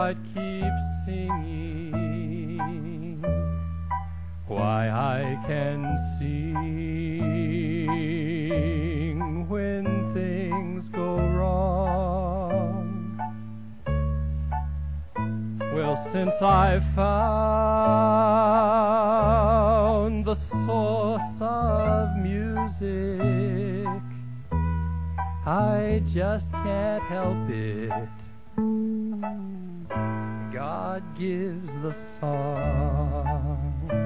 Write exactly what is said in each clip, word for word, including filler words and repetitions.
heart keeps singing, why I can sing when things go wrong. Well, since I found the source of music, I just can't help it. God gives the song.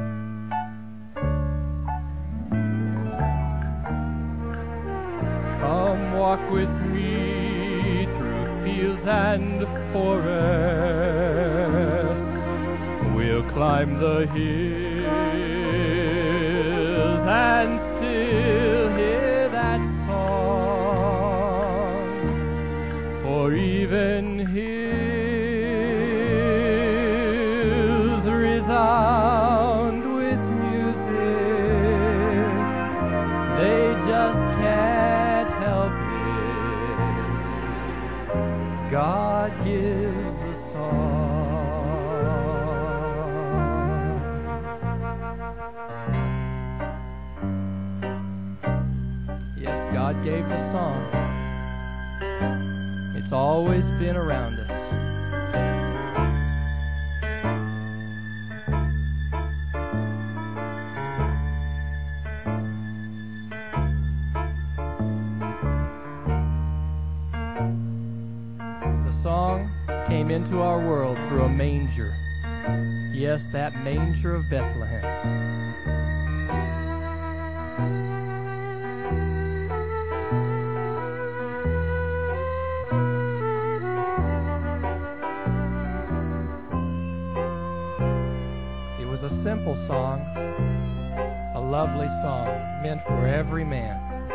Come walk with me through fields and forests. We'll climb the hills and still hear that song. For even hills resound with music. They just can't help it. God gives the song. Yes, God gave the song. It's always been around us. The song came into our world through a manger. Yes, that manger of Bethlehem. A simple song, a lovely song, meant for every man.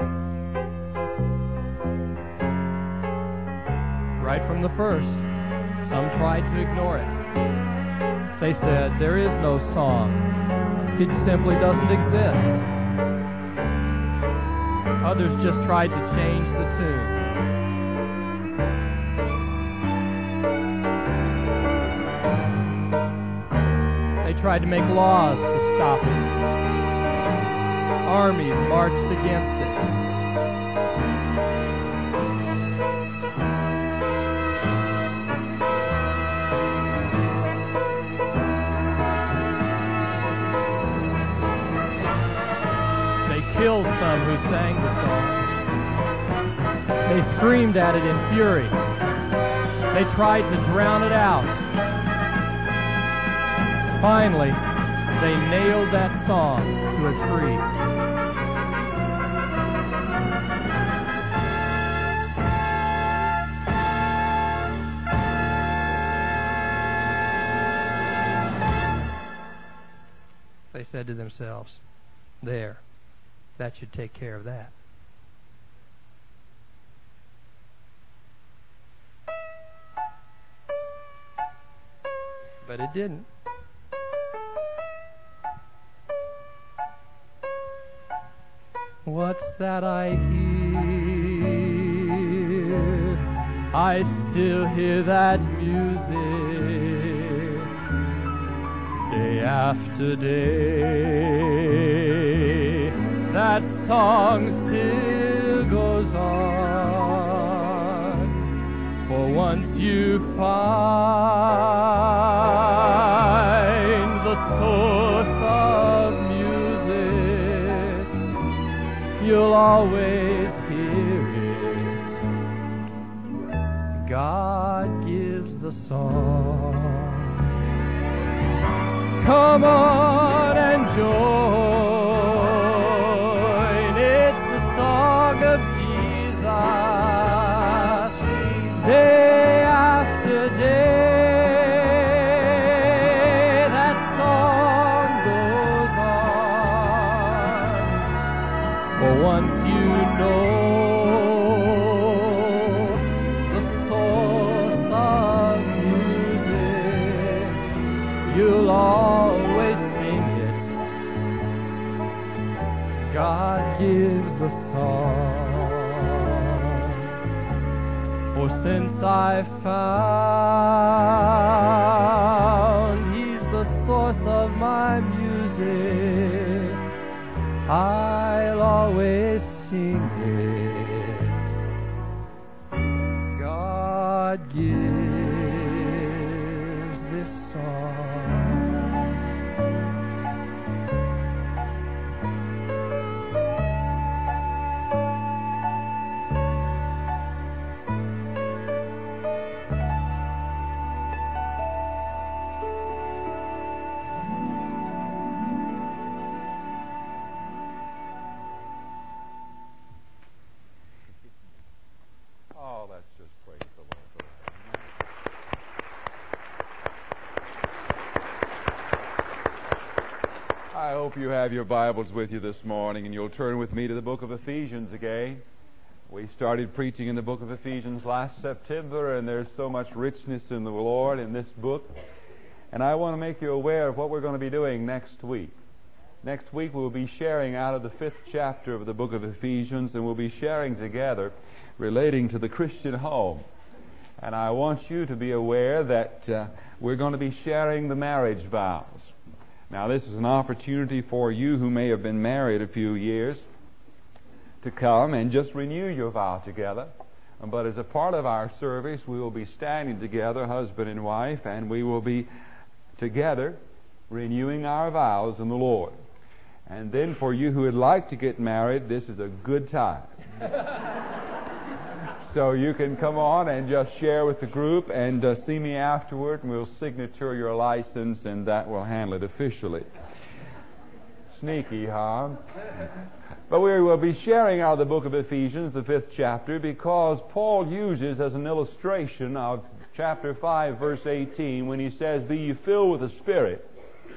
Right from the first, some tried to ignore it. They said, there is no song. It simply doesn't exist. Others just tried to change the tune. Tried to make laws to stop it. Armies marched against it. They killed some who sang the song. They screamed at it in fury. They tried to drown it out. Finally, they nailed that song to a tree. They said to themselves, there, that should take care of that. But it didn't. What's that I hear? I still hear that music day after day. That song still goes on. For once you find the source of music, you'll always hear it. God gives the song. Come on and join. It's the song of Jesus. Day after day, that song goes on. For once you know the source of music, you'll always sing it. God gives the song. Oh, since I found He's the source of my music, I'll always sing it. God gives this song. I hope you have your Bibles with you this morning, and you'll turn with me to the book of Ephesians again. We started preaching in the book of Ephesians last September, and there's so much richness in the Lord in this book. And I want to make you aware of what we're going to be doing next week. Next week we'll be sharing out of the fifth chapter of the book of Ephesians, and we'll be sharing together relating to the Christian home. And I want you to be aware that uh, we're going to be sharing the marriage vows. Now, this is an opportunity for you who may have been married a few years to come and just renew your vow together. But as a part of our service, we will be standing together, husband and wife, and we will be together renewing our vows in the Lord. And then for you who would like to get married, this is a good time. So you can come on and just share with the group and uh, see me afterward, and we'll signature your license, and that will handle it officially. Sneaky, huh? But we will be sharing out of the book of Ephesians, the fifth chapter, because Paul uses as an illustration of chapter five, verse eighteen, when he says, "Be ye filled with the Spirit."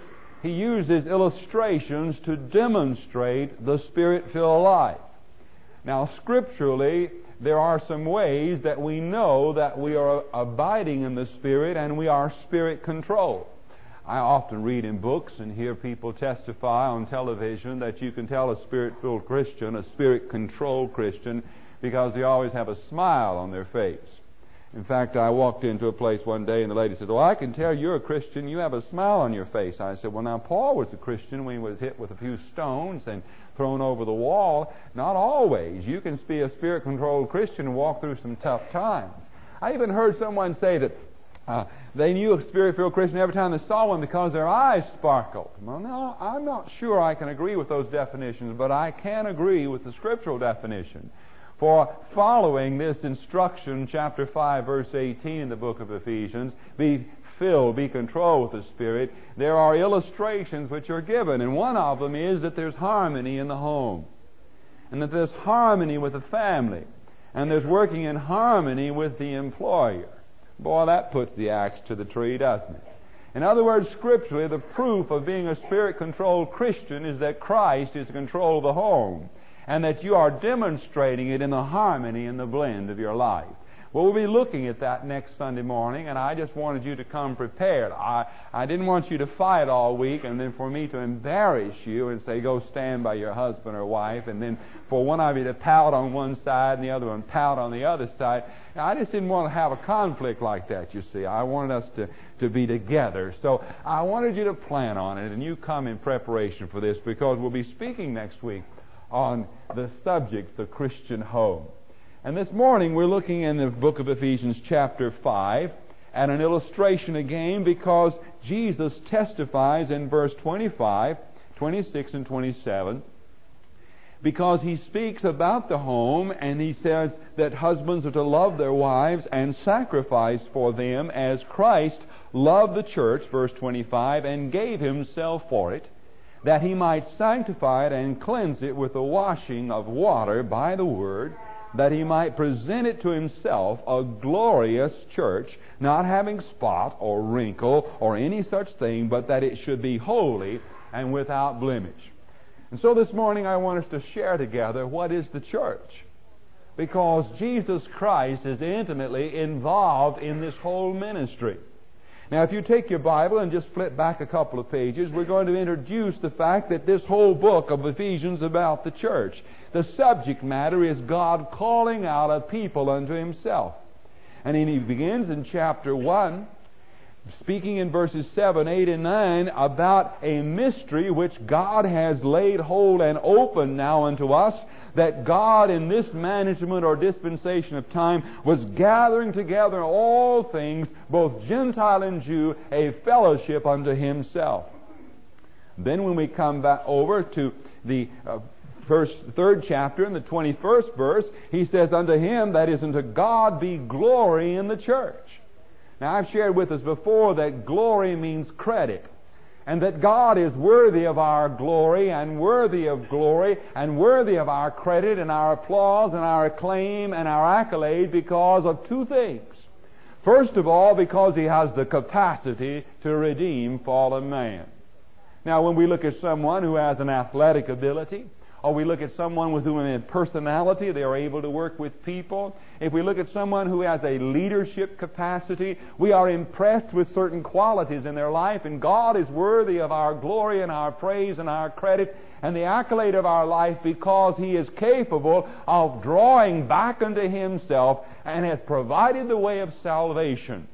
He uses illustrations to demonstrate the Spirit-filled life. Now, scripturally, there are some ways that we know that we are abiding in the Spirit and we are Spirit-controlled. I often read in books and hear people testify on television that you can tell a Spirit-filled Christian, a Spirit-controlled Christian, because they always have a smile on their face. In fact, I walked into a place one day and the lady said, "Well, I can tell you're a Christian. You have a smile on your face." I said, "Well, now, Paul was a Christian when he was hit with a few stones and thrown over the wall. Not always. You can be a Spirit-controlled Christian and walk through some tough times." I even heard someone say that uh, they knew a Spirit-filled Christian every time they saw one because their eyes sparkled. Well, no, I'm not sure I can agree with those definitions, but I can agree with the scriptural definition. For following this instruction, chapter five, verse eighteen in the book of Ephesians, be filled, be controlled with the Spirit, there are illustrations which are given. And one of them is that there's harmony in the home. And that there's harmony with the family. And there's working in harmony with the employer. Boy, that puts the axe to the tree, doesn't it? In other words, scripturally, the proof of being a Spirit-controlled Christian is that Christ is in control of the home, and that you are demonstrating it in the harmony and the blend of your life. Well, we'll be looking at that next Sunday morning, and I just wanted you to come prepared. I, I didn't want you to fight all week and then for me to embarrass you and say, go stand by your husband or wife, and then for one of you to pout on one side and the other one pout on the other side. Now, I just didn't want to have a conflict like that, you see. I wanted us to, to be together. So I wanted you to plan on it, and you come in preparation for this, because we'll be speaking next week on the subject, the Christian home. And this morning we're looking in the book of Ephesians chapter five at an illustration again, because Jesus testifies in verse twenty-five, twenty-six, and twenty-seven, because he speaks about the home, and he says that husbands are to love their wives and sacrifice for them as Christ loved the church, verse twenty-five, and gave himself for it, that he might sanctify it and cleanse it with the washing of water by the word, that he might present it to himself a glorious church, not having spot or wrinkle or any such thing, but that it should be holy and without blemish. And so this morning I want us to share together what is the church, because Jesus Christ is intimately involved in this whole ministry. Now, if you take your Bible and just flip back a couple of pages, we're going to introduce the fact that this whole book of Ephesians is about the church. The subject matter is God calling out a people unto himself. And then he begins in chapter one, speaking in verses seven, eight, and nine about a mystery which God has laid hold and opened now unto us, that God in this management or dispensation of time was gathering together all things, both Gentile and Jew, a fellowship unto Himself. Then when we come back over to the uh, first, third chapter in the twenty-first verse, he says, unto Him, that is unto God, be glory in the church. Now, I've shared with us before that glory means credit, and that God is worthy of our glory and worthy of glory and worthy of our credit and our applause and our acclaim and our accolade because of two things. First of all, because He has the capacity to redeem fallen man. Now, when we look at someone who has an athletic ability, or we look at someone with whom in personality they are able to work with people, if we look at someone who has a leadership capacity, we are impressed with certain qualities in their life, and God is worthy of our glory and our praise and our credit and the accolade of our life because He is capable of drawing back unto Himself and has provided the way of salvation.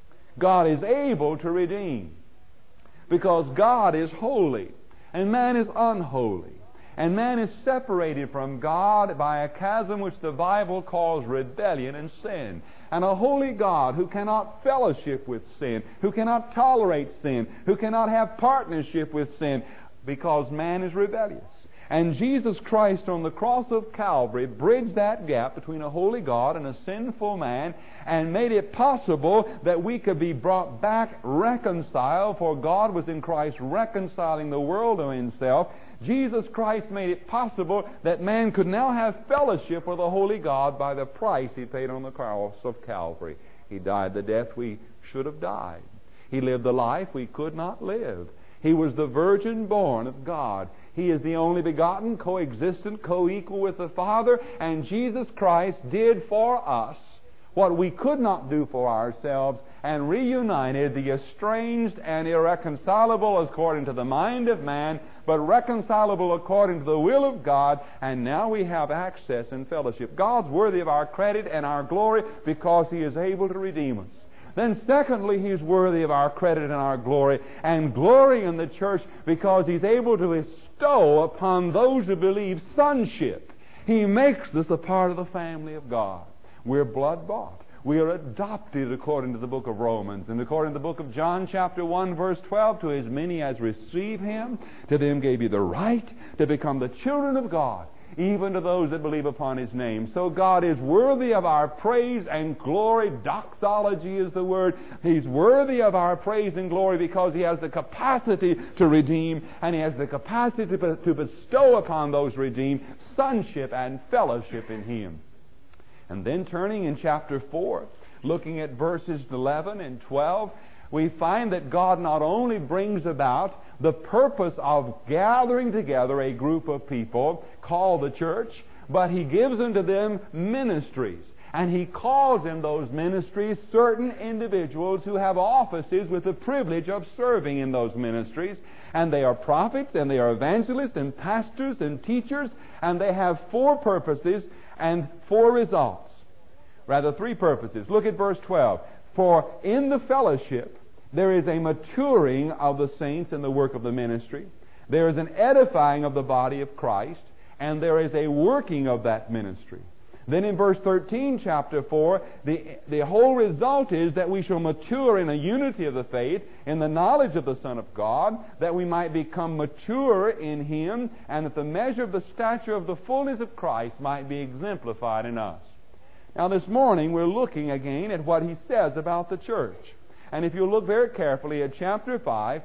God is able to redeem because God is holy and man is unholy. And man is separated from God by a chasm which the Bible calls rebellion and sin. And a holy God who cannot fellowship with sin, who cannot tolerate sin, who cannot have partnership with sin, because man is rebellious. And Jesus Christ on the cross of Calvary bridged that gap between a holy God and a sinful man and made it possible that we could be brought back reconciled, for God was in Christ reconciling the world to Himself. Jesus Christ made it possible that man could now have fellowship with the holy God by the price He paid on the cross of Calvary. He died the death we should have died. He lived the life we could not live. He was the virgin born of God. He is the only begotten, coexistent, co-equal with the Father, and Jesus Christ did for us what we could not do for ourselves, and reunited the estranged and irreconcilable according to the mind of man, but reconcilable according to the will of God, and now we have access and fellowship. God's worthy of our credit and our glory because He is able to redeem us. Then secondly, He's worthy of our credit and our glory, and glory in the church because He's able to bestow upon those who believe sonship. He makes us a part of the family of God. We're blood-bought. We are adopted according to the book of Romans. And according to the book of John chapter one verse twelve, to as many as receive Him, to them gave He the right to become the children of God, even to those that believe upon His name. So God is worthy of our praise and glory. Doxology is the word. He's worthy of our praise and glory because He has the capacity to redeem, and He has the capacity to bestow upon those redeemed sonship and fellowship in Him. And then turning in chapter four, looking at verses eleven and twelve, we find that God not only brings about the purpose of gathering together a group of people called the church, but He gives unto them ministries. And He calls in those ministries certain individuals who have offices with the privilege of serving in those ministries. And they are prophets, and they are evangelists, and pastors, and teachers, and they have four purposes and four results. Rather, three purposes. Look at verse twelve. For in the fellowship there is a maturing of the saints in the work of the ministry. There is an edifying of the body of Christ, and there is a working of that ministry. Then in verse thirteen, chapter four, the, the whole result is that we shall mature in a unity of the faith, in the knowledge of the Son of God, that we might become mature in Him, and that the measure of the stature of the fullness of Christ might be exemplified in us. Now this morning we're looking again at what he says about the church. And if you look very carefully at chapter five,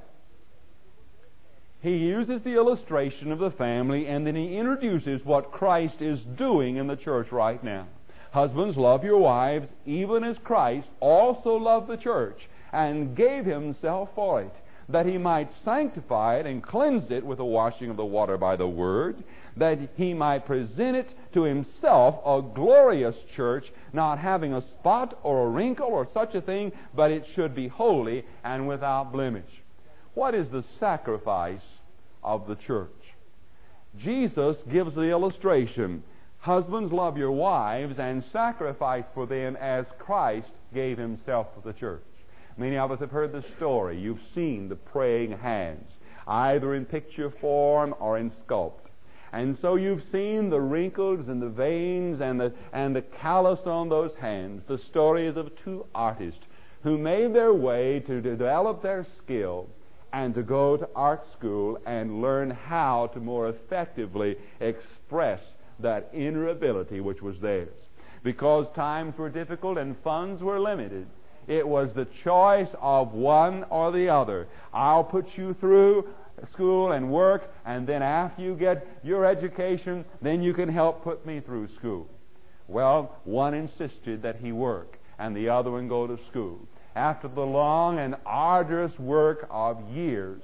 he uses the illustration of the family, and then he introduces what Christ is doing in the church right now. Husbands, love your wives, even as Christ also loved the church, and gave Himself for it, that He might sanctify it and cleanse it with the washing of the water by the Word, that He might present it to Himself a glorious church, not having a spot or a wrinkle or such a thing, but it should be holy and without blemish. What is the sacrifice of the church? Jesus gives the illustration. Husbands, love your wives and sacrifice for them as Christ gave himself for the church. Many of us have heard the story. You've seen the praying hands, either in picture form or in sculpt. And so you've seen the wrinkles and the veins and the, and the callus on those hands. The story is of two artists who made their way to develop their skill and to go to art school and learn how to more effectively express that inner ability which was theirs. Because times were difficult and funds were limited, it was the choice of one or the other. I'll put you through school and work, and then after you get your education, then you can help put me through school. Well, one insisted that he work, and the other one go to school. After the long and arduous work of years,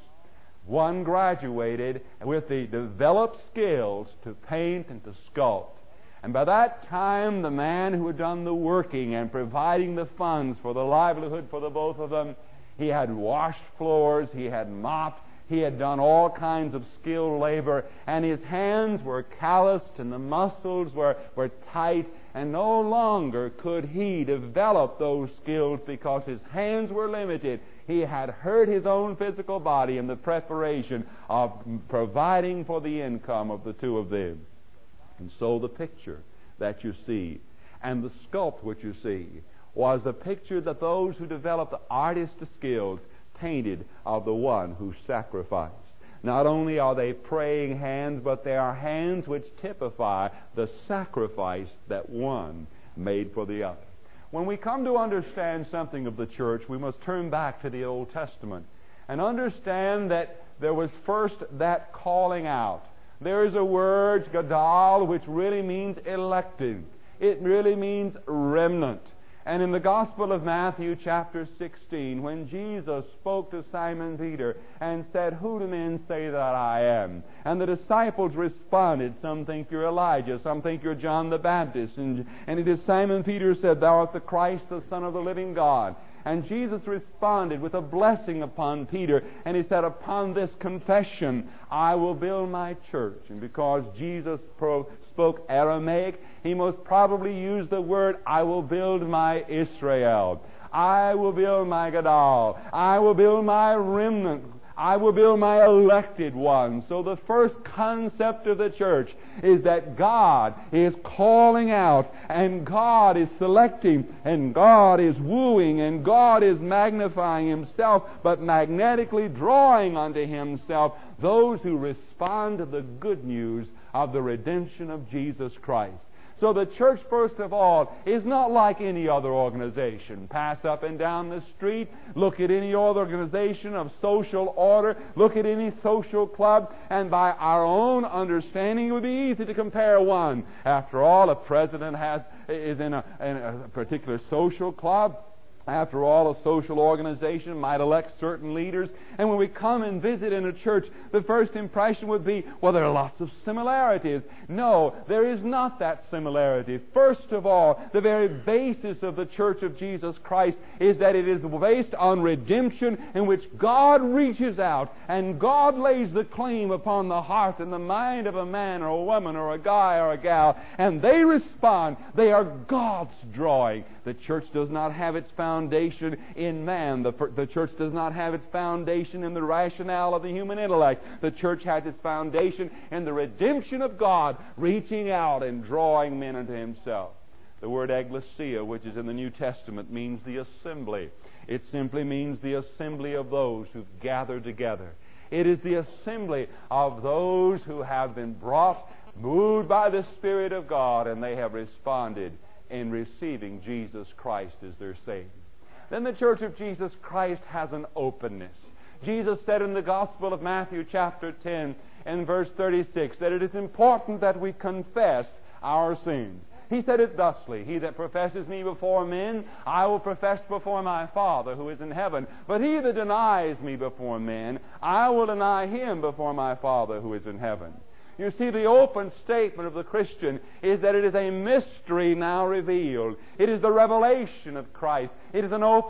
one graduated with the developed skills to paint and to sculpt. And by that time, the man who had done the working and providing the funds for the livelihood for the both of them, he had washed floors, he had mopped, he had done all kinds of skilled labor, and his hands were calloused and the muscles were, were tight, and no longer could he develop those skills because his hands were limited. He had hurt his own physical body in the preparation of providing for the income of the two of them. And so the picture that you see and the sculpt which you see was the picture that those who developed the artist skills painted of the one who sacrificed. Not only are they praying hands, but they are hands which typify the sacrifice that one made for the other. When we come to understand something of the church, we must turn back to the Old Testament and understand that there was first that calling out. There is a word, gadal, which really means elected. It really means remnant. And in the Gospel of Matthew chapter sixteen, when Jesus spoke to Simon Peter and said, "Who do men say that I am?" And the disciples responded, "Some think you're Elijah, some think you're John the Baptist." And, and it is Simon Peter said, "Thou art the Christ, the Son of the living God." And Jesus responded with a blessing upon Peter, and he said, "Upon this confession I will build my church." And because Jesus pro- spoke Aramaic, he most probably used the word, "I will build my Israel. I will build my Gadal. I will build my remnant. I will build my elected ones." So the first concept of the church is that God is calling out, and God is selecting, and God is wooing, and God is magnifying himself, but magnetically drawing unto himself those who respond to the good news of the redemption of Jesus Christ. So the church, first of all, is not like any other organization. Pass up and down the street, look at any other organization of social order, look at any social club, and by our own understanding, it would be easy to compare one. After all, a president has is in a, in a particular social club. After all, a social organization might elect certain leaders. And when we come and visit in a church, the first impression would be, well, there are lots of similarities. No, there is not that similarity. First of all, the very basis of the Church of Jesus Christ is that it is based on redemption, in which God reaches out and God lays the claim upon the heart and the mind of a man or a woman or a guy or a gal, and they respond. They are God's drawing. The church does not have its foundation in man. The, the church does not have its foundation in the rationale of the human intellect. The church has its foundation in the redemption of God, reaching out and drawing men unto himself. The word ecclesia, which is in the New Testament, means the assembly. It simply means the assembly of those who've gathered together. It is the assembly of those who have been brought, moved by the Spirit of God, and they have responded in receiving Jesus Christ as their Savior. Then the Church of Jesus Christ has an openness. Jesus said in the Gospel of Matthew chapter ten and verse thirty-six that it is important that we confess our sins. He said it thusly, "He that professes me before men, I will profess before my Father who is in heaven. But he that denies me before men, I will deny him before my Father who is in heaven." You see, the open statement of the Christian is that it is a mystery now revealed. It is the revelation of Christ. It is an open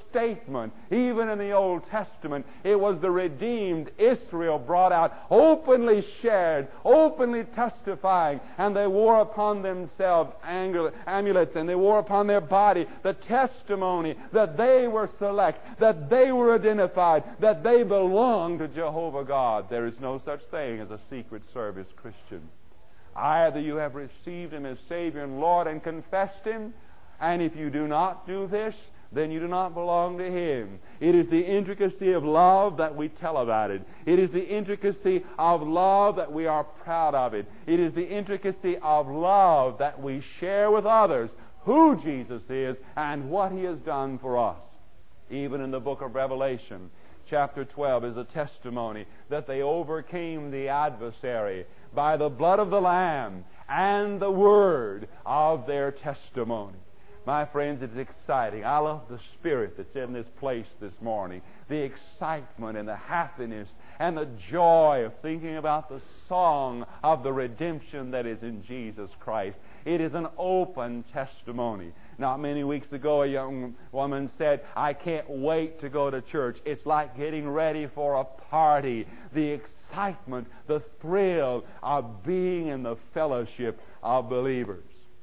statement. Even in the Old Testament, it was the redeemed Israel brought out, openly shared, openly testifying, and they wore upon themselves amulets, and they wore upon their body the testimony that they were select, that they were identified, that they belonged to Jehovah God. There is no such thing as a secret service Christian. Either you have received Him as Savior and Lord and confessed Him, and if you do not do this, then you do not belong to Him. It is the intricacy of love that we tell about it. It is the intricacy of love that we are proud of it. It is the intricacy of love that we share with others who Jesus is and what He has done for us. Even in the book of Revelation, chapter twelve is a testimony that they overcame the adversary by the blood of the Lamb and the word of their testimony. My friends, it's exciting. I love the spirit that's in this place this morning. The excitement and the happiness and the joy of thinking about the song of the redemption that is in Jesus Christ. It is an open testimony. Not many weeks ago, a young woman said, I can't wait to go to church. It's like getting ready for a party. The excitement, the thrill of being in the fellowship of believers.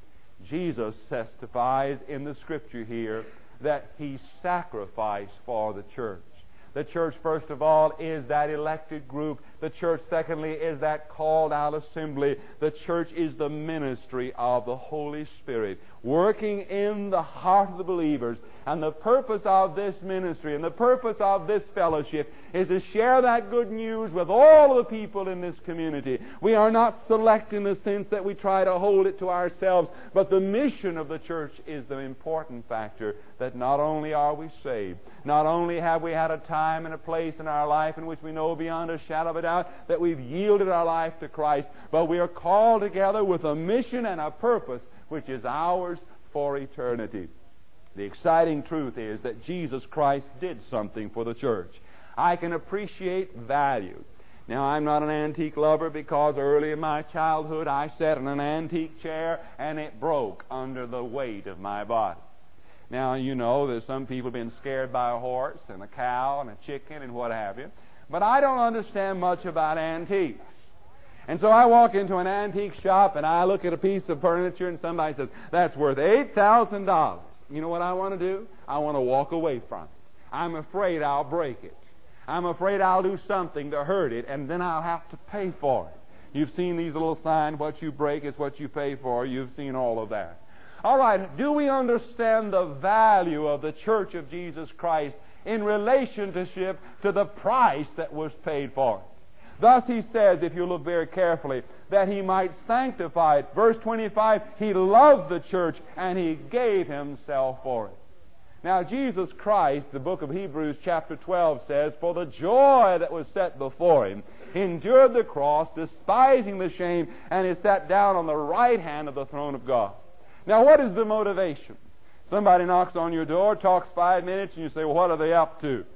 Jesus testifies in the Scripture here that He sacrificed for the church. The church, first of all, is that elected group. The church, secondly, is that called out assembly. The church is the ministry of the Holy Spirit working in the heart of the believers. And the purpose of this ministry and the purpose of this fellowship is to share that good news with all of the people in this community. We are not select in the sense that we try to hold it to ourselves, but the mission of the church is the important factor, that not only are we saved, not only have we had a time and a place in our life in which we know beyond a shadow of a doubt that we've yielded our life to Christ, but we are called together with a mission and a purpose which is ours for eternity. The exciting truth is that Jesus Christ did something for the church. I can appreciate value. Now, I'm not an antique lover because early in my childhood I sat in an antique chair and it broke under the weight of my body. Now, you know, there's some people been scared by a horse and a cow and a chicken and what have you. But I don't understand much about antiques. And so I walk into an antique shop and I look at a piece of furniture and somebody says, that's worth eight thousand dollars. You know what I want to do? I want to walk away from it. I'm afraid I'll break it. I'm afraid I'll do something to hurt it, and then I'll have to pay for it. You've seen these little signs, what you break is what you pay for. You've seen all of that. All right, do we understand the value of the Church of Jesus Christ in relationship to the price that was paid for it? Thus he says, if you look very carefully, that He might sanctify it. Verse twenty-five, He loved the church and He gave Himself for it. Now Jesus Christ, the book of Hebrews chapter twelve says, for the joy that was set before Him, He endured the cross, despising the shame, and is sat down on the right hand of the throne of God. Now what is the motivation? Somebody knocks on your door, talks five minutes, and you say, well, what are they up to?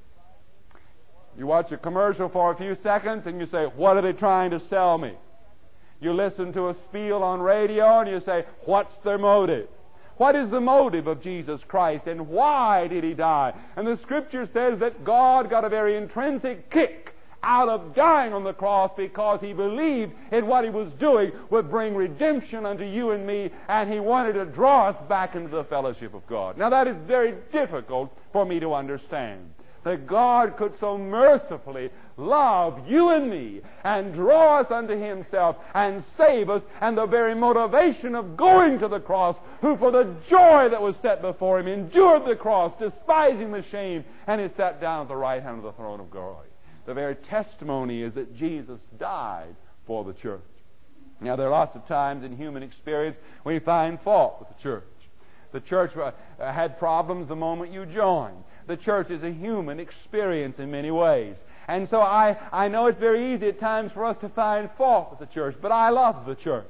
You watch a commercial for a few seconds and you say, what are they trying to sell me? You listen to a spiel on radio and you say, what's their motive? What is the motive of Jesus Christ and why did He die? And the Scripture says that God got a very intrinsic kick out of dying on the cross because He believed in what He was doing would bring redemption unto you and me, and He wanted to draw us back into the fellowship of God. Now that is very difficult for me to understand. That God could so mercifully love you and me and draw us unto Himself and save us, and the very motivation of going to the cross, who for the joy that was set before Him endured the cross, despising the shame, and is sat down at the right hand of the throne of glory. The very testimony is that Jesus died for the church. Now there are lots of times in human experience we find fault with the church. The church uh, had problems the moment you joined. The church is a human experience in many ways. And so I, I know it's very easy at times for us to find fault with the church, but I love the church.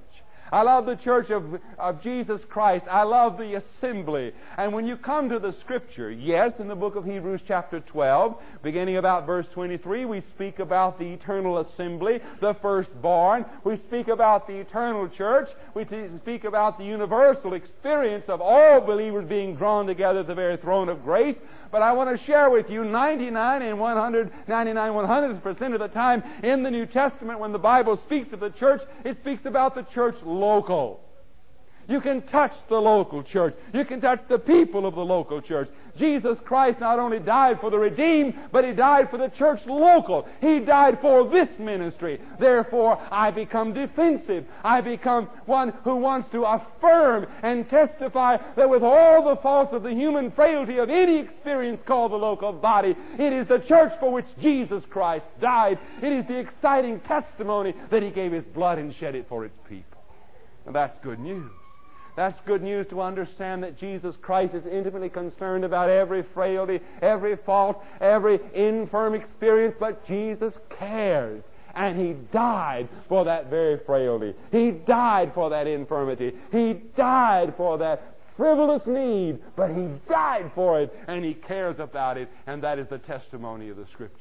I love the church of, of Jesus Christ. I love the assembly. And when you come to the Scripture, yes, in the book of Hebrews chapter twelve, beginning about verse twenty-three, we speak about the eternal assembly, the firstborn. We speak about the eternal church. We t- speak about the universal experience of all believers being drawn together at the very throne of grace. But I want to share with you ninety-nine and one hundred, ninety-nine, one hundred percent of the time in the New Testament when the Bible speaks of the church, it speaks about the church local. You can touch the local church. You can touch the people of the local church. Jesus Christ not only died for the redeemed, but He died for the church local. He died for this ministry. Therefore, I become defensive. I become one who wants to affirm and testify that with all the faults of the human frailty of any experience called the local body, it is the church for which Jesus Christ died. It is the exciting testimony that He gave His blood and shed it for its people. And that's good news. That's good news to understand that Jesus Christ is intimately concerned about every frailty, every fault, every infirm experience, but Jesus cares. And He died for that very frailty. He died for that infirmity. He died for that frivolous need, but He died for it, and He cares about it, and that is the testimony of the Scripture.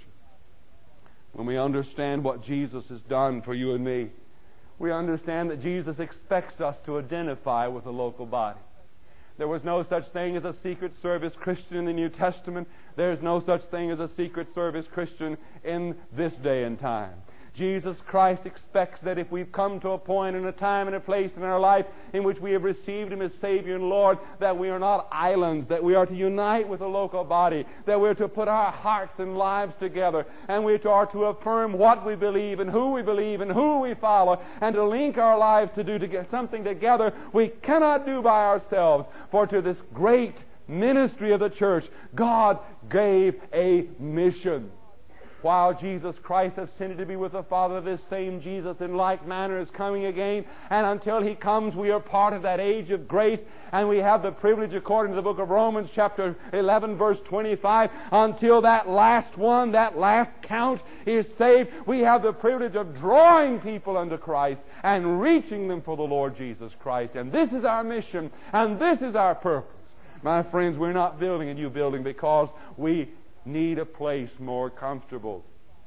When we understand what Jesus has done for you and me, we understand that Jesus expects us to identify with the local body. There was no such thing as a Secret Service Christian in the New Testament. There is no such thing as a Secret Service Christian in this day and time. Jesus Christ expects that if we've come to a point and a time and a place in our life in which we have received Him as Savior and Lord, that we are not islands, that we are to unite with the local body, that we're to put our hearts and lives together, and we are to affirm what we believe and who we believe and who we follow, and to link our lives to do to get something together we cannot do by ourselves. For to this great ministry of the church, God gave a mission. While Jesus Christ ascended to be with the Father, this same Jesus in like manner is coming again. And until He comes, we are part of that age of grace. And we have the privilege, according to the book of Romans, chapter eleven, verse twenty-five, until that last one, that last count is saved, we have the privilege of drawing people unto Christ and reaching them for the Lord Jesus Christ. And this is our mission, and this is our purpose. My friends, we're not building a new building because we need a place more comfortable.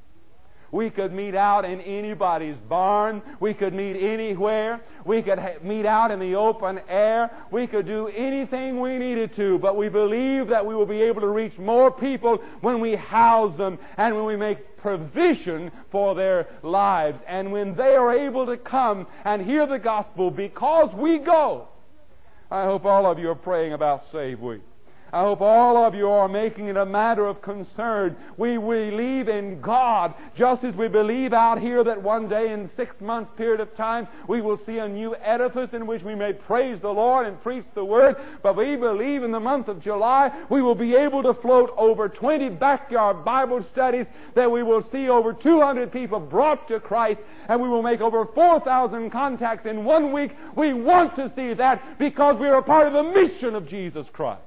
We could meet out in anybody's barn. We could meet anywhere. We could ha- meet out in the open air. We could do anything we needed to, but we believe that we will be able to reach more people when we house them and when we make provision for their lives and when they are able to come and hear the gospel because we go. I hope all of you are praying about Save Week. I hope all of you are making it a matter of concern. We believe in God, just as we believe out here that one day in six months period of time we will see a new edifice in which we may praise the Lord and preach the Word. But we believe in the month of July we will be able to float over twenty backyard Bible studies, that we will see over two hundred people brought to Christ, and we will make over four thousand contacts in one week. We want to see that because we are a part of the mission of Jesus Christ.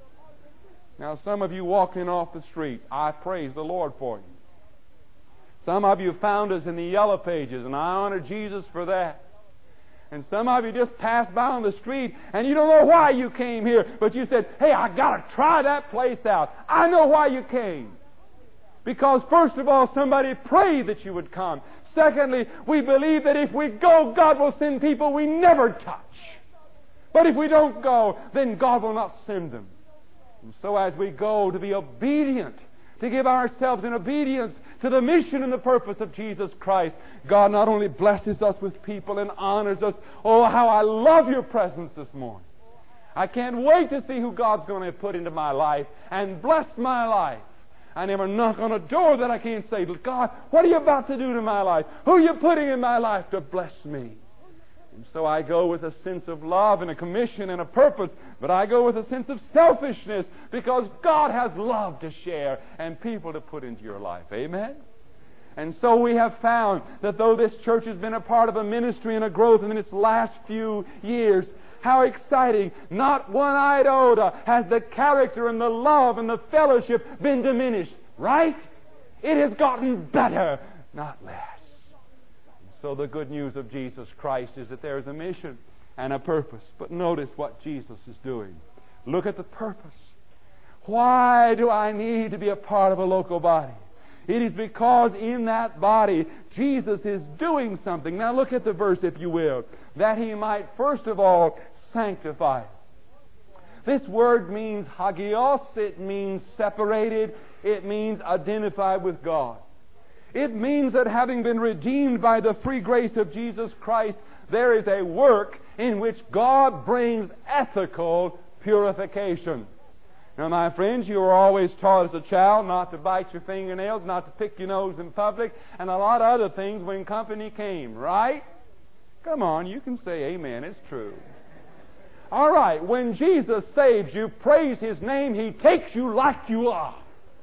Now, some of you walked in off the streets. I praise the Lord for you. Some of you found us in the yellow pages, and I honor Jesus for that. And some of you just passed by on the street, and you don't know why you came here, but you said, hey, I got to try that place out. I know why you came. Because, first of all, somebody prayed that you would come. Secondly, we believe that if we go, God will send people we never touch. But if we don't go, then God will not send them. And so as we go to be obedient, to give ourselves in obedience to the mission and the purpose of Jesus Christ, God not only blesses us with people and honors us. Oh, how I love your presence this morning. I can't wait to see who God's going to put into my life and bless my life. I never knock on a door that I can't say, God, what are you about to do to my life? Who are you putting in my life to bless me? And so I go with a sense of love and a commission and a purpose, but I go with a sense of selfishness because God has love to share and people to put into your life. Amen? And so we have found that though this church has been a part of a ministry and a growth in its last few years, how exciting! Not one iota has the character and the love and the fellowship been diminished. Right? It has gotten better, not less. So the good news of Jesus Christ is that there is a mission and a purpose. But notice what Jesus is doing. Look at the purpose. Why do I need to be a part of a local body? It is because in that body, Jesus is doing something. Now look at the verse, if you will. That He might, first of all, sanctify. This word means hagios. It means separated. It means identified with God. It means that having been redeemed by the free grace of Jesus Christ, there is a work in which God brings ethical purification. Now, my friends, you were always taught as a child not to bite your fingernails, not to pick your nose in public, and a lot of other things when company came, right? Come on, you can say amen. It's true. All right, when Jesus saves you, praise His name, He takes you like you are.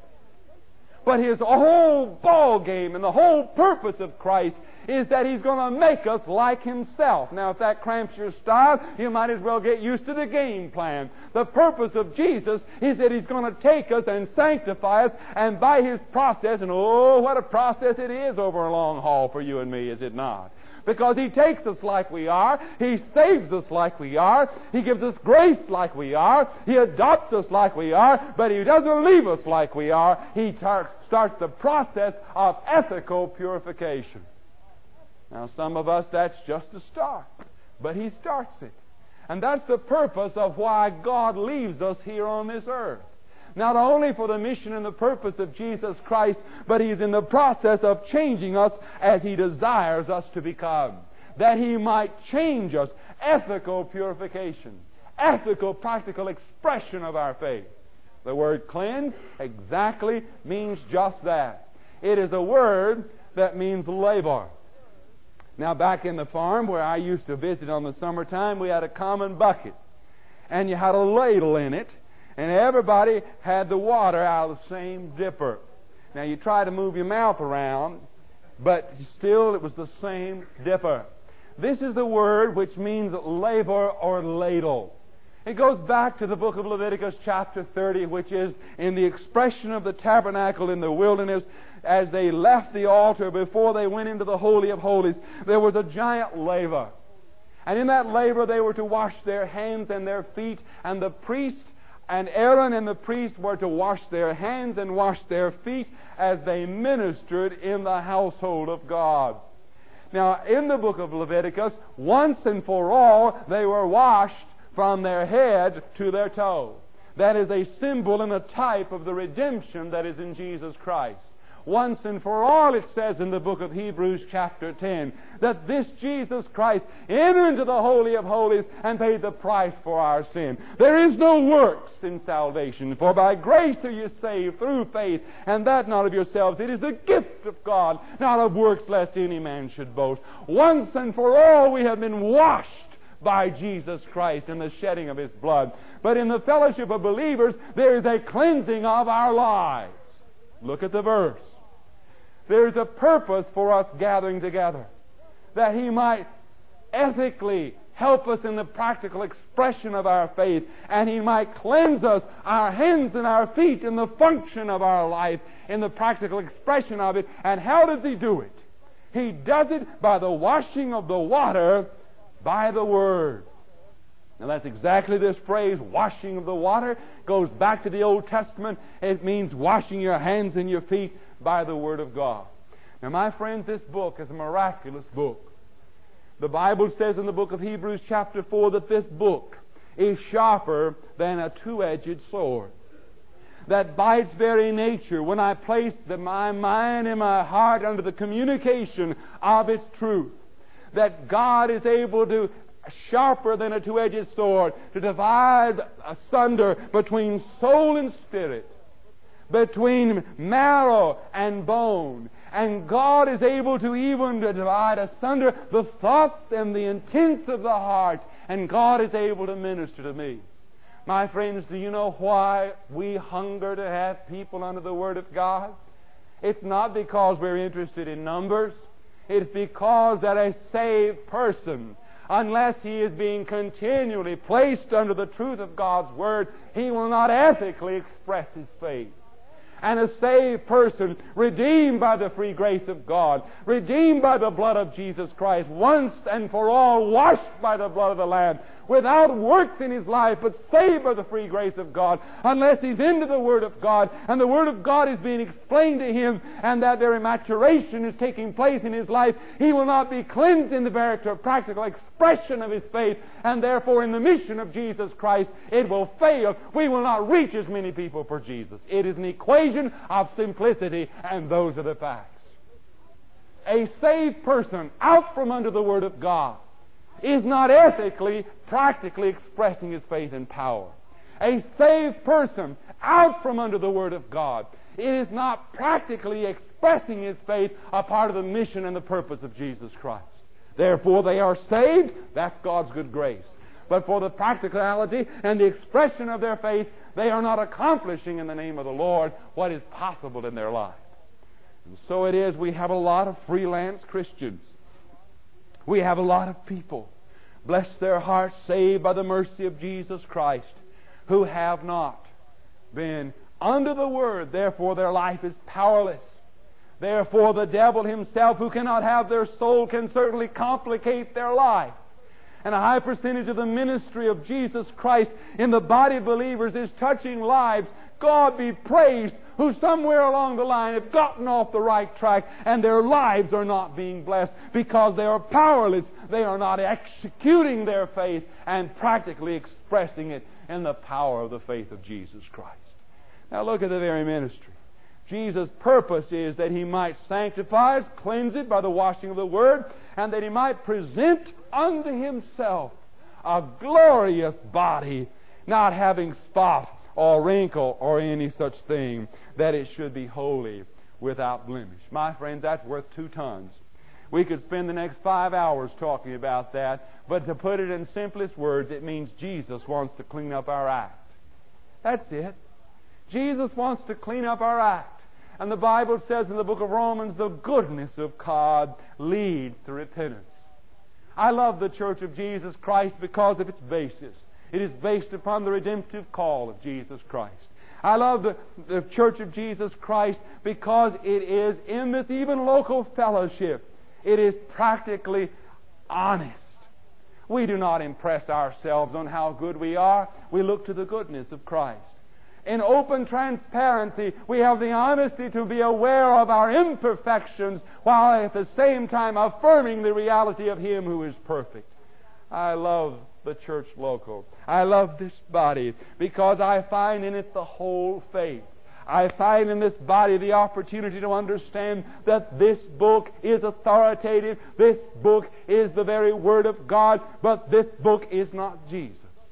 But His whole ball game and the whole purpose of Christ is that He's going to make us like Himself. Now, if that cramps your style, you might as well get used to the game plan. The purpose of Jesus is that He's going to take us and sanctify us, and by His process, and oh, what a process it is over a long haul for you and me, is it not? Because He takes us like we are. He saves us like we are. He gives us grace like we are. He adopts us like we are. But He doesn't leave us like we are. He tar- starts the process of ethical purification. Now, some of us, that's just a start. But He starts it. And that's the purpose of why God leaves us here on this earth. Not only for the mission and the purpose of Jesus Christ, but He's in the process of changing us as He desires us to become. That He might change us. Ethical purification. Ethical, practical expression of our faith. The word cleanse exactly means just that. It is a word that means labor. Now, back in the farm where I used to visit on the summertime, we had a common bucket. And you had a ladle in it. And everybody had the water out of the same dipper. Now, you try to move your mouth around, but still it was the same dipper. This is the word which means laver or ladle. It goes back to the book of Leviticus chapter thirty, which is in the expression of the tabernacle in the wilderness. As they left the altar before they went into the Holy of Holies, there was a giant laver. And in that laver they were to wash their hands and their feet, and the priest and Aaron and the priest were to wash their hands and wash their feet as they ministered in the household of God. Now, in the book of Leviticus, once and for all, they were washed from their head to their toe. That is a symbol and a type of the redemption that is in Jesus Christ. Once and for all, it says in the book of Hebrews chapter ten, that this Jesus Christ entered into the Holy of Holies and paid the price for our sin. There is no works in salvation, for by grace are you saved through faith, and that not of yourselves. It is the gift of God, not of works, lest any man should boast. Once and for all, we have been washed by Jesus Christ in the shedding of His blood. But in the fellowship of believers, there is a cleansing of our lives. Look at the verse. There's a purpose for us gathering together, that He might ethically help us in the practical expression of our faith, and He might cleanse us, our hands and our feet, in the function of our life, in the practical expression of it. And how does He do it? He does it by the washing of the water by the Word. Now, that's exactly this phrase, washing of the water, goes back to the Old Testament. It means washing your hands and your feet by the Word of God. Now, my friends, this book is a miraculous book. The Bible says in the book of Hebrews chapter four that this book is sharper than a two-edged sword. That by its very nature, when I place the, my mind and my heart under the communication of its truth, that God is able to, sharper than a two-edged sword, to divide asunder between soul and spirit, between marrow and bone. And God is able to even to divide asunder the thoughts and the intents of the heart. And God is able to minister to me. My friends, do you know why we hunger to have people under the Word of God? It's not because we're interested in numbers. It's because that a saved person, unless he is being continually placed under the truth of God's Word, he will not ethically express his faith. And a saved person, redeemed by the free grace of God, redeemed by the blood of Jesus Christ, once and for all washed by the blood of the Lamb, without works in his life, but saved by the free grace of God, unless he's into the Word of God, and the Word of God is being explained to him, and that very maturation is taking place in his life, he will not be cleansed in the very practical expression of his faith, and therefore in the mission of Jesus Christ, it will fail. We will not reach as many people for Jesus. It is an equation of simplicity, and those are the facts. A saved person out from under the Word of God is not ethically, practically expressing his faith in power. A saved person out from under the Word of God, it is not practically expressing his faith a part of the mission and the purpose of Jesus Christ. Therefore, they are saved. That's God's good grace. But for the practicality and the expression of their faith, they are not accomplishing in the name of the Lord what is possible in their life. And so it is, we have a lot of freelance Christians. We have a lot of people, bless their hearts, saved by the mercy of Jesus Christ, who have not been under the Word. Therefore, their life is powerless. Therefore, the devil himself, who cannot have their soul, can certainly complicate their life. And a high percentage of the ministry of Jesus Christ in the body of believers is touching lives, God be praised, who somewhere along the line have gotten off the right track and their lives are not being blessed because they are powerless. They are not executing their faith and practically expressing it in the power of the faith of Jesus Christ. Now look at the very ministry. Jesus' purpose is that He might sanctify us, cleanse it by the washing of the Word, and that He might present unto Himself a glorious body, not having spot or wrinkle or any such thing, that it should be holy without blemish. My friends, that's worth two tons. We could spend the next five hours talking about that, but to put it in simplest words, it means Jesus wants to clean up our act. That's it. Jesus wants to clean up our act. And the Bible says in the book of Romans, the goodness of God leads to repentance. I love the Church of Jesus Christ because of its basis. It is based upon the redemptive call of Jesus Christ. I love the, the Church of Jesus Christ because it is in this even local fellowship, it is practically honest. We do not impress ourselves on how good we are. We look to the goodness of Christ. In open transparency, we have the honesty to be aware of our imperfections while at the same time affirming the reality of Him who is perfect. I love the church local. I love this body because I find in it the whole faith. I find in this body the opportunity to understand that this book is authoritative. This book is the very Word of God, but this book is not Jesus.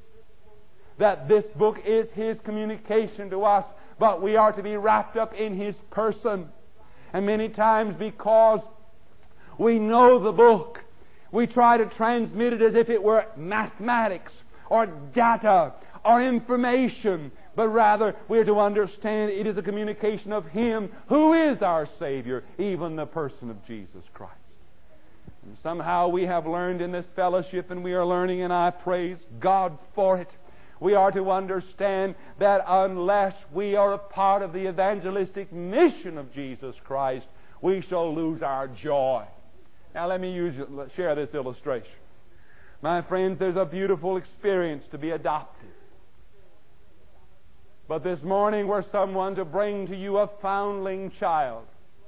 That this book is His communication to us, but we are to be wrapped up in His person. And many times because we know the book, we try to transmit it as if it were mathematics or data or information, but rather we are to understand it is a communication of Him who is our Savior, even the person of Jesus Christ. And somehow we have learned in this fellowship, and we are learning, and I praise God for it. We are to understand that unless we are a part of the evangelistic mission of Jesus Christ, we shall lose our joy. Now let me use, share this illustration. My friends, there's a beautiful experience to be adopted. But this morning we're someone to bring to you a foundling child.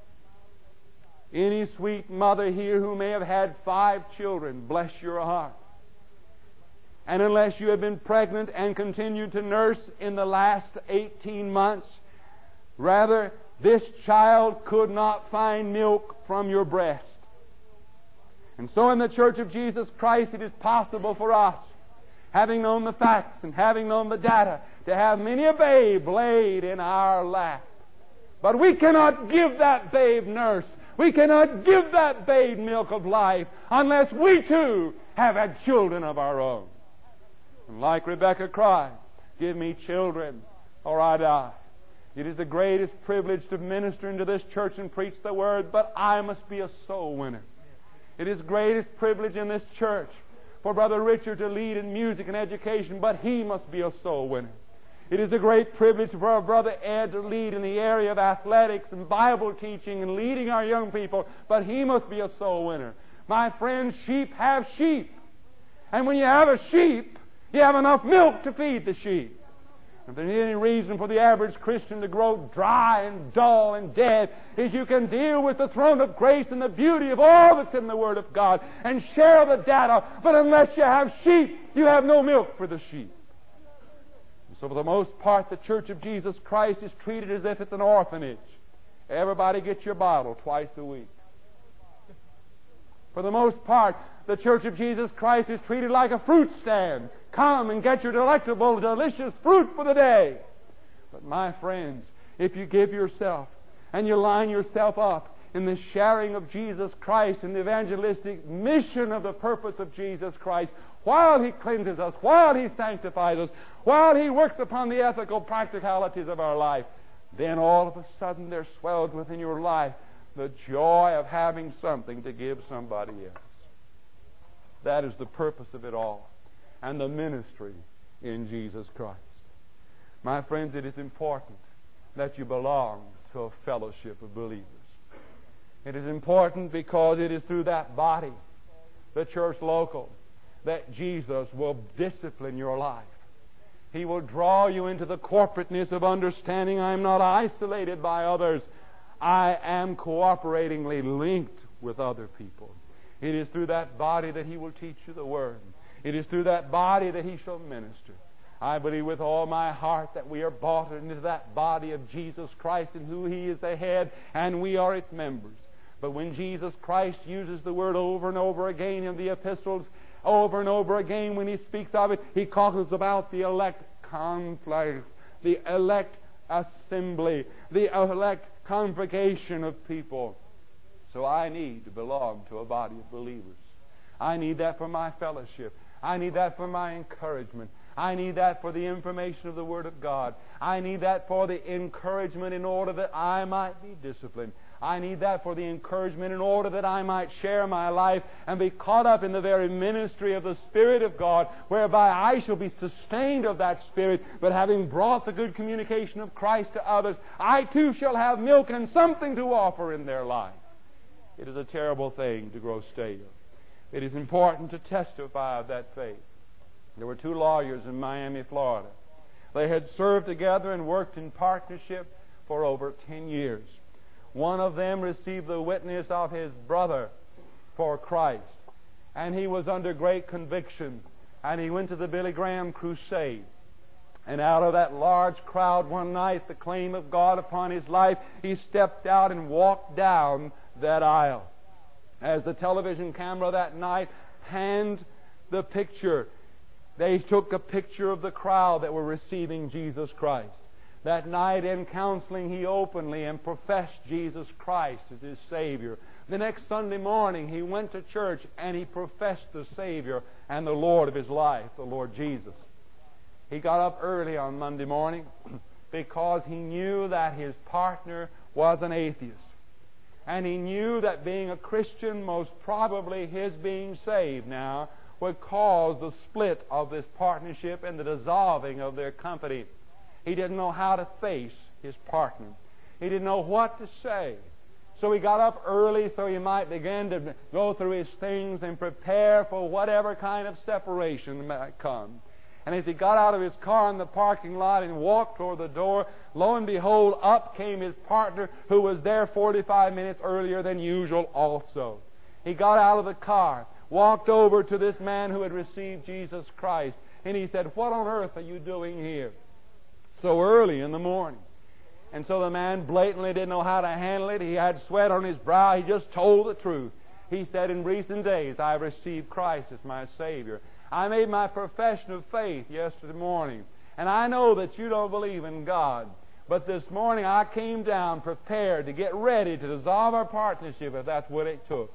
Any sweet mother here who may have had five children, bless your heart. And unless you have been pregnant and continued to nurse in the last eighteen months, rather, this child could not find milk from your breast. And so in the Church of Jesus Christ, it is possible for us, having known the facts and having known the data, to have many a babe laid in our lap. But we cannot give that babe nurse. We cannot give that babe milk of life unless we too have had children of our own. And like Rebecca cried, give me children or I die. It is the greatest privilege to minister into this church and preach the Word, but I must be a soul winner. It is greatest privilege in this church for Brother Richard to lead in music and education, but he must be a soul winner. It is a great privilege for our brother Ed to lead in the area of athletics and Bible teaching and leading our young people, but he must be a soul winner. My friends, sheep have sheep. And when you have a sheep, you have enough milk to feed the sheep. If there's any reason for the average Christian to grow dry and dull and dead, is you can deal with the throne of grace and the beauty of all that's in the Word of God and share the data, but unless you have sheep, you have no milk for the sheep. And so for the most part, the Church of Jesus Christ is treated as if it's an orphanage. Everybody gets your bottle twice a week. For the most part, the Church of Jesus Christ is treated like a fruit stand. Come and get your delectable, delicious fruit for the day. But my friends, if you give yourself and you line yourself up in the sharing of Jesus Christ and the evangelistic mission of the purpose of Jesus Christ, while He cleanses us, while He sanctifies us, while He works upon the ethical practicalities of our life, then all of a sudden there swells within your life the joy of having something to give somebody else. That is the purpose of it all, and the ministry in Jesus Christ. My friends, it is important that you belong to a fellowship of believers. It is important because it is through that body, the church local, that Jesus will discipline your life. He will draw you into the corporateness of understanding I am not isolated by others. I am cooperatingly linked with other people. It is through that body that He will teach you the Word. It is through that body that He shall minister. I believe with all my heart that we are bought into that body of Jesus Christ in who He is the head, and we are its members. But when Jesus Christ uses the word over and over again in the epistles, over and over again when He speaks of it, He talks about the elect conflict, the elect assembly, the elect congregation of people. So I need to belong to a body of believers. I need that for my fellowship. I need that for my encouragement. I need that for the information of the Word of God. I need that for the encouragement in order that I might be disciplined. I need that for the encouragement in order that I might share my life and be caught up in the very ministry of the Spirit of God, whereby I shall be sustained of that Spirit, but having brought the good communication of Christ to others, I too shall have milk and something to offer in their life. It is a terrible thing to grow stale. It is important to testify of that faith. There were two lawyers in Miami, Florida. They had served together and worked in partnership for over ten years. One of them received the witness of his brother for Christ, and he was under great conviction, and he went to the Billy Graham crusade. And out of that large crowd one night, the claim of God upon his life, he stepped out and walked down that aisle. As the television camera that night panned the picture, they took a picture of the crowd that were receiving Jesus Christ. That night in counseling, he openly and professed Jesus Christ as his Savior. The next Sunday morning, he went to church and he professed the Savior and the Lord of his life, the Lord Jesus. He got up early on Monday morning because he knew that his partner was an atheist. And he knew that being a Christian, most probably his being saved now would cause the split of this partnership and the dissolving of their company. He didn't know how to face his partner. He didn't know what to say. So he got up early so he might begin to go through his things and prepare for whatever kind of separation might come. And as he got out of his car in the parking lot and walked toward the door, lo and behold, up came his partner, who was there forty-five minutes earlier than usual also. He got out of the car, walked over to this man who had received Jesus Christ, and he said, "What on earth are you doing here so early in the morning?" And so the man blatantly didn't know how to handle it. He had sweat on his brow. He just told the truth. He said, "In recent days I have received Christ as my Savior. I made my profession of faith yesterday morning, and I know that you don't believe in God. But this morning I came down prepared to get ready to dissolve our partnership if that's what it took."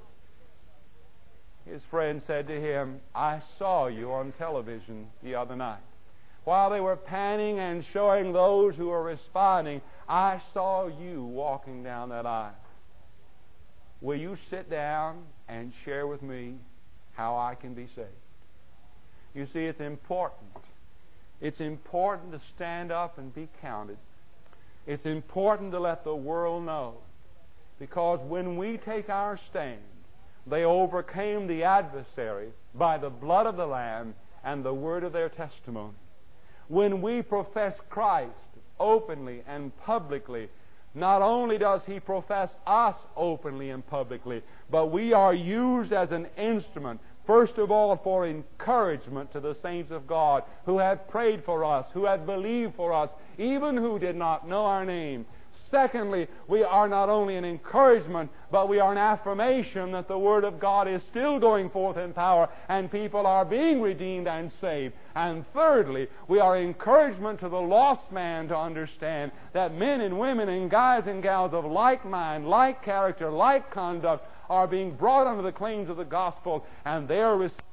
His friend said to him, "I saw you on television the other night. While they were panning and showing those who were responding, I saw you walking down that aisle. Will you sit down and share with me how I can be saved?" You see, it's important It's important to stand up and be counted. It's important to let the world know. Because when we take our stand, they overcame the adversary by the blood of the Lamb and the word of their testimony. When we profess Christ openly and publicly, not only does He profess us openly and publicly, but we are used as an instrument, first of all, for encouragement to the saints of God who have prayed for us, who have believed for us, even who did not know our name. Secondly, we are not only an encouragement, but we are an affirmation that the Word of God is still going forth in power and people are being redeemed and saved. And thirdly, we are encouragement to the lost man to understand that men and women and guys and gals of like mind, like character, like conduct are being brought under the claims of the gospel, and they are received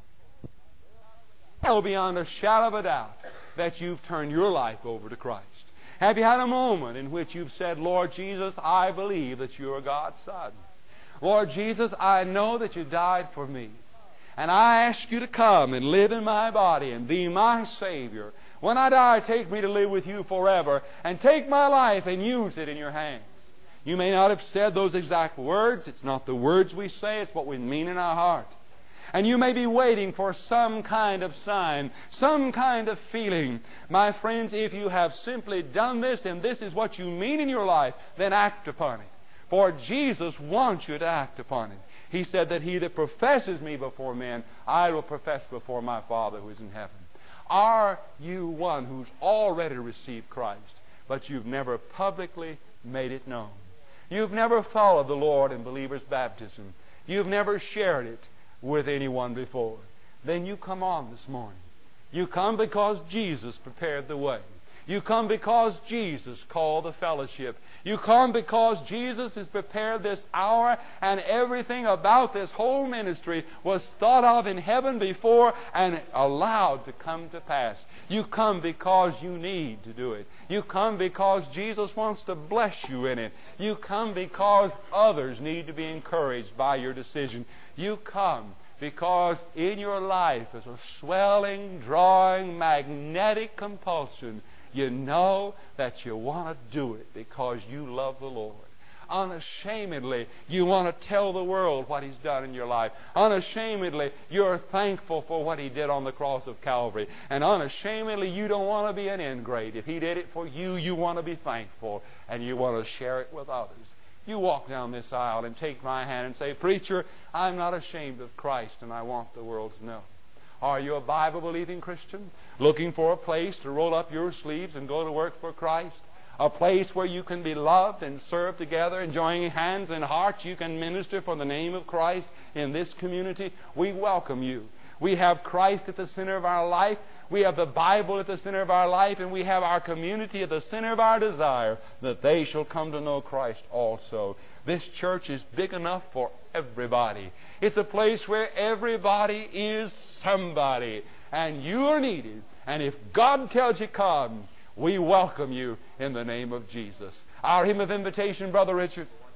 beyond a shadow of a doubt that you've turned your life over to Christ. Have you had a moment in which you've said, Lord Jesus, I believe that you are God's Son. Lord Jesus, I know that you died for me. And I ask you to come and live in my body and be my Savior. When I die, take me to live with you forever and take my life and use it in your hands. You may not have said those exact words. It's not the words we say, it's what we mean in our heart. And you may be waiting for some kind of sign, some kind of feeling. My friends, if you have simply done this and this is what you mean in your life, then act upon it. For Jesus wants you to act upon it. He said that he that professes me before men, I will profess before my Father who is in heaven. Are you one who's already received Christ, but you've never publicly made it known? You've never followed the Lord in believer's baptism. You've never shared it with anyone before. Then you come on this morning. You come because Jesus prepared the way. You come because Jesus called the fellowship. You come because Jesus has prepared this hour, and everything about this whole ministry was thought of in heaven before and allowed to come to pass. You come because you need to do it. You come because Jesus wants to bless you in it. You come because others need to be encouraged by your decision. You come because in your life is a swelling, drawing, magnetic compulsion. You know that you want to do it because you love the Lord. Unashamedly, you want to tell the world what He's done in your life. Unashamedly, you're thankful for what He did on the cross of Calvary. And unashamedly, you don't want to be an ingrate. If He did it for you, you want to be thankful and you want to share it with others. You walk down this aisle and take my hand and say, Preacher, I'm not ashamed of Christ and I want the world to know. Are you a Bible-believing Christian looking for a place to roll up your sleeves and go to work for Christ? A place where you can be loved and served together, and joining hands and hearts you can minister for the name of Christ in this community? We welcome you. We have Christ at the center of our life. We have the Bible at the center of our life. And we have our community at the center of our desire that they shall come to know Christ also. This church is big enough for everybody. It's a place where everybody is somebody. And you are needed. And if God tells you come, we welcome you in the name of Jesus. Our hymn of invitation, Brother Richard.